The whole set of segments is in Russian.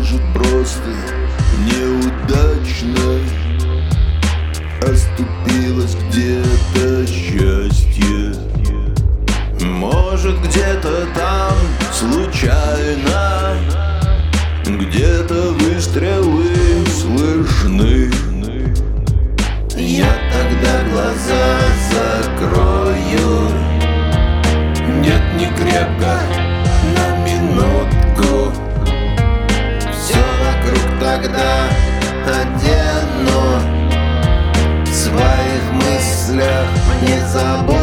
Может, просто неудачно оступилось где-то счастье. Может, где-то там случайно, где-то выстрелы слышны. Я тогда глаза закрою. Нет, не крепко, на минутку. Все вокруг тогда одену. В своих мыслях незабудку.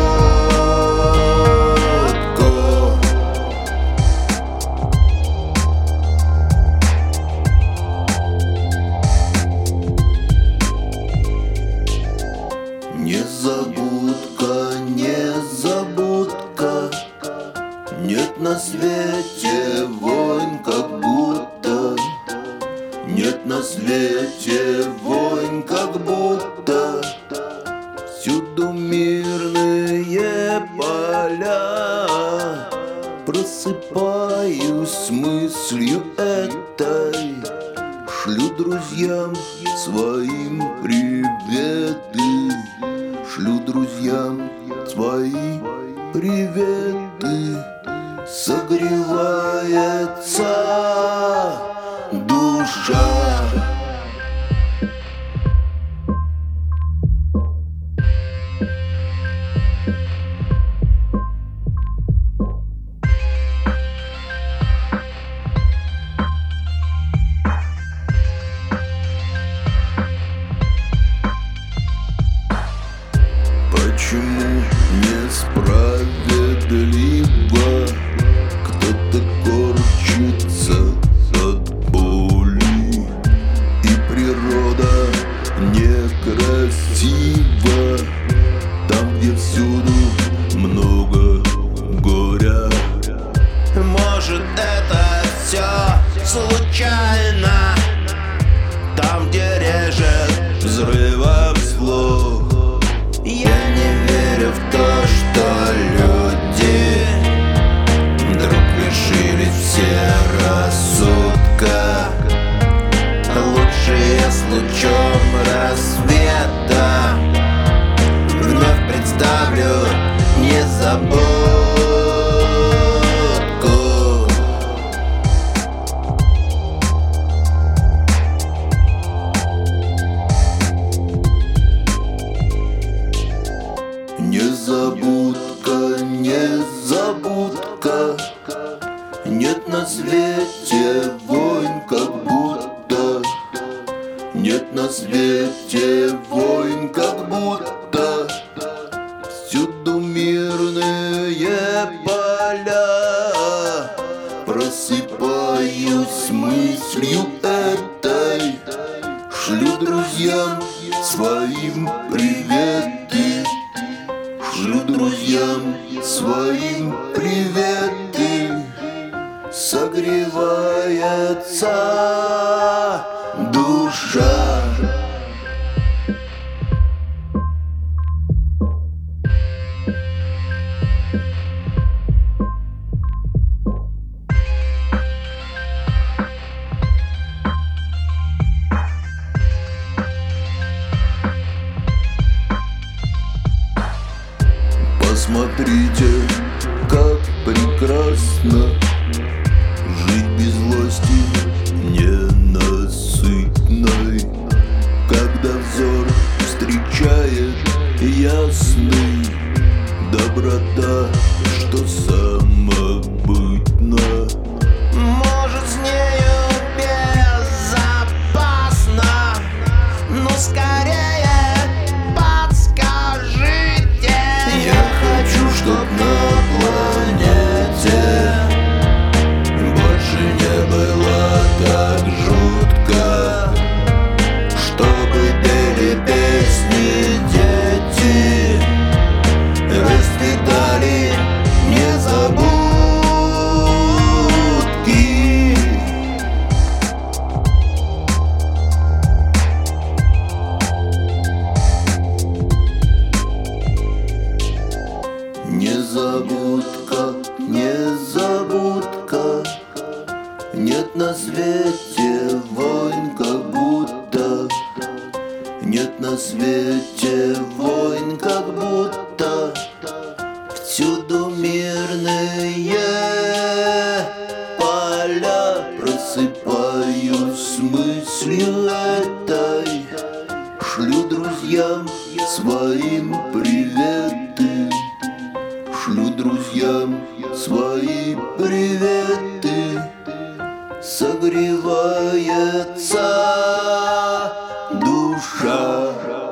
Незабудка, незабудка. Нет на свете войн, как будто. Нет на свете войн, как будто. Всюду мирные поля. Просыпаюсь с мыслью этой. Шлю друзьям своим приветы. Шлю друзьям свои приветы. Согревается душа. Почему несправедливо кто-то корчится от боли, и природа некрасива там, где всюду много горя? Может, это все случайно, там, где режет взрывом слов. Я не верю в то, что люди вдруг лишились все рассудка. Лучше я с лучом рассвета вновь представлю незабудку. Незабудка, незабудка. Нет на свете войн, как будто. Нет на свете войн, как будто. Всюду мирные поля. Просыпаюсь с мыслью этой. Шлю друзьям своим приветы. Шлю друзьям своим приветы. Согревается душа. Посмотрите, как прекрасно жить без злости ненасытной, когда взор встречает ясный доброта, что самобытна. Может, с нею безопасно, но скорее подскажите. Я хочу, чтоб на планете больше не было так жутко, чтобы пели песни дети, расцветали не за свете войн, как будто. Нет на свете войн, как будто. Всюду мирные поля. Просыпаюсь с мыслью этой, шлю друзьям своим приветы. Шлю друзьям свои приветы. Согревается душа.